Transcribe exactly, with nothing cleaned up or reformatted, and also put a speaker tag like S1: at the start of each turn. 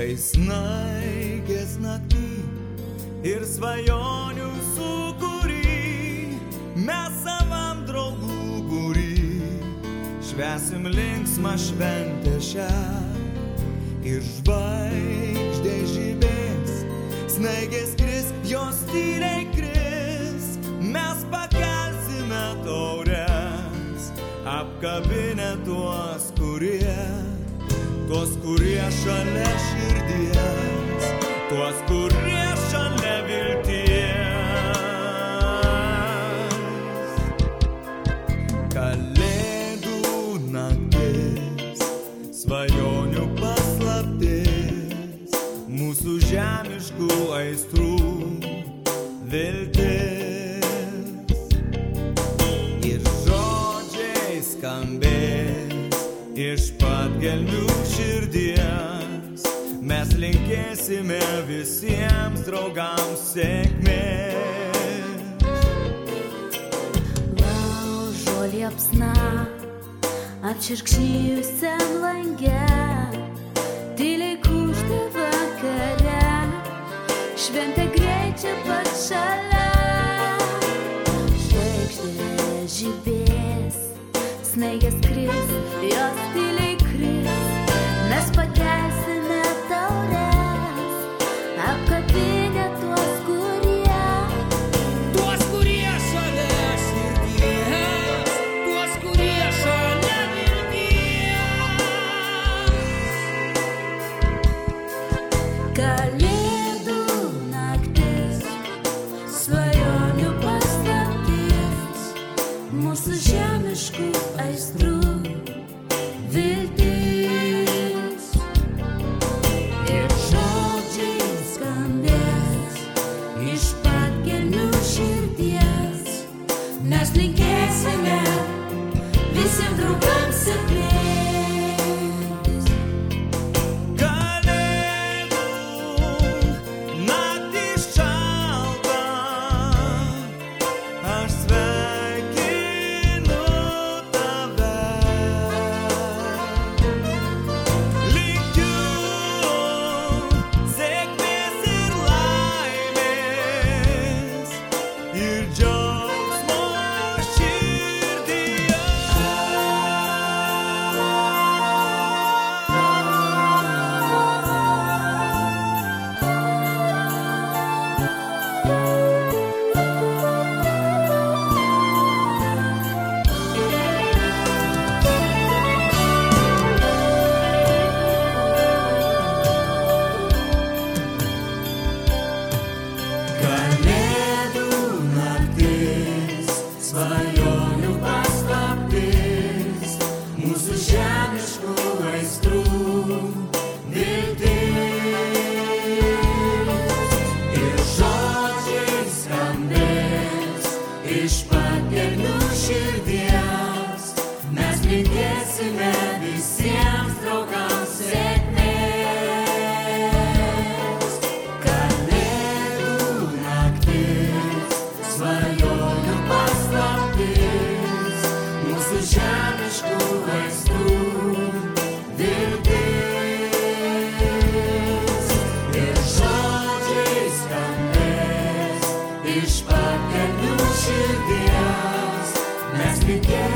S1: kai snaigės naktį ir svajonių sūkury, mes savam draugų būry švęsim linksmą šventę šią. Ir žvaigždė žibės, snaigės kris, jos tyliai kris, mes pakelsime taures, apkabinę tuos, kurie Tuos, kurie šalia širdies, tuos, kurie šalia vilties. Kalėdų naktis, svajonių paslaptis, mūsų žemiškų aistrų viltis. Ir žodžiai skambės iš pat gelmių širdies, mes linkėsime visiems draugams sėkmės.
S2: Laužo liepsna apčirkšėjusiam lange, tyliai kužda vakare, šventė greit čia pat šalia. Žvaigždė žibės, snaigės kris, jos tyliai kris, mes pakelsime taures, apkabinę tuos, kurie
S3: Tuos, kurie šalia širdies, tuos, kurie šalia vilties.
S2: Kalėdų naktis, svajonių paslaptis, mūsų žemiškų aistrų viltis. Ir žodžiai skambės iš pat gelmių širdies, mes linkėsime visiems draugams sėkmės.
S1: Kalėdų naktis šalta, aš sveikinu tave. Linkiu sėkmės ir laimės ir džiaugsmo širdyje. Kalėdų naktis, svajonių paslaptis, mūsų žemiškų aistrų viltis. Ir žodžiai skambės iš pat gelmių širdies, mes linkėsime visiems draugams sėkmės. Kalėdų naktis, svajonių paslaptis, mūsų žemiškų aistrų viltis. Ir žodžiai skambės iš pat gelmių širdies, mes linkėsime